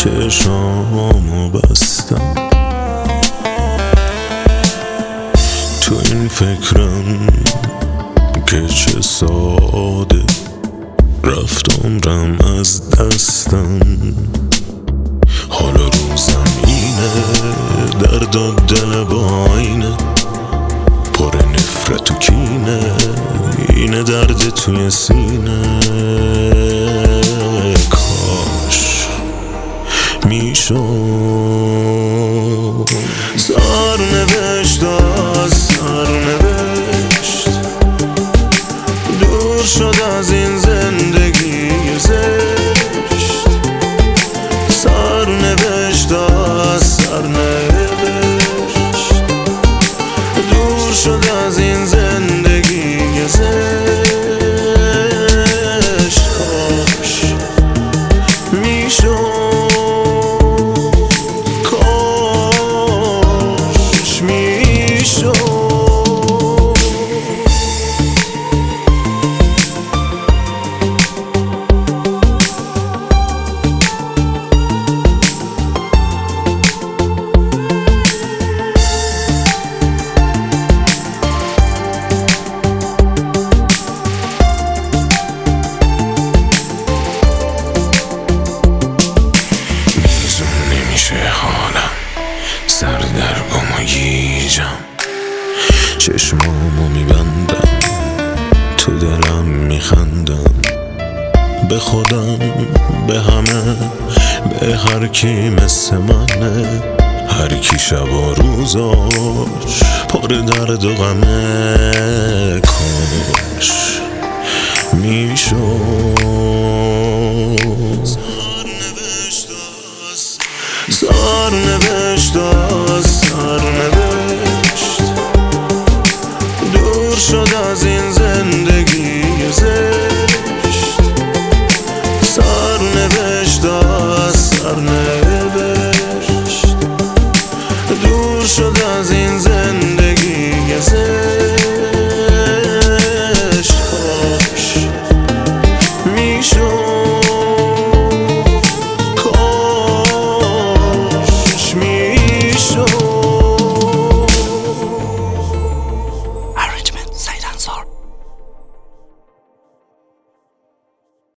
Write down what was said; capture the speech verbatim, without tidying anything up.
چشامو بستم، تو این فکرم که چه ساده رفت عمرم از دستم. حالا رو زمینه درد و دل با آینه، پر نفرت و کینه، اینه درد توی سینه. کاش میشد سرنوشت از سرنوشت دور شد از این زندگی زشت. سرنوشت از سرنوشت دور شد از این زندگی زشت. کاش میشد سر در گم و گیجم، چشمامو میبندم، تو دلم میخندم، به خودم، به همه، به هر کی مثل منه، هر کی شب و روزاش پر درد و غمه. کاش میشد سرنوشت